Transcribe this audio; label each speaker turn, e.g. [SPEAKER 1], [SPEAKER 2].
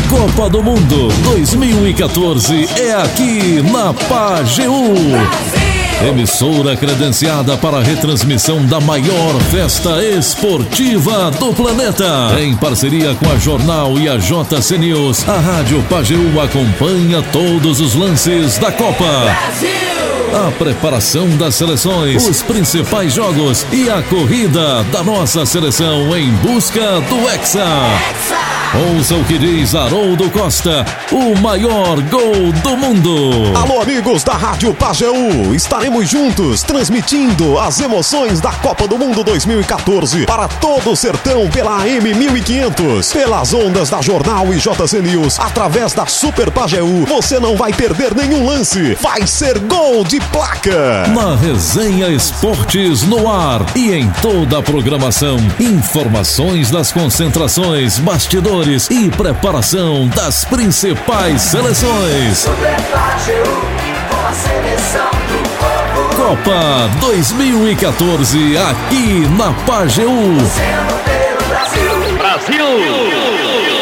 [SPEAKER 1] Copa do Mundo 2014 é aqui na Pajeú. Emissora credenciada para a retransmissão da maior festa esportiva do planeta. Em parceria com a Jornal e a JC News, a Rádio Pajeú acompanha todos os lances da Copa. A preparação das seleções, os principais jogos e a corrida da nossa seleção em busca do Hexa. Ouça o que diz Haroldo Costa, o maior gol do mundo.
[SPEAKER 2] Alô, amigos da Rádio Pajeú, estaremos juntos transmitindo as emoções da Copa do Mundo 2014 para todo o sertão pela AM 1500, pelas ondas da Jornal e JC News, através da Super Pajeú. Você não vai perder nenhum lance, vai ser gol de placa.
[SPEAKER 1] Na Resenha Esportes no ar e em toda a programação, informações das concentrações, bastidores e preparação das principais seleções.
[SPEAKER 3] Com a seleção do povo.
[SPEAKER 1] Copa 2014 aqui na Pajeú.
[SPEAKER 3] Brasil!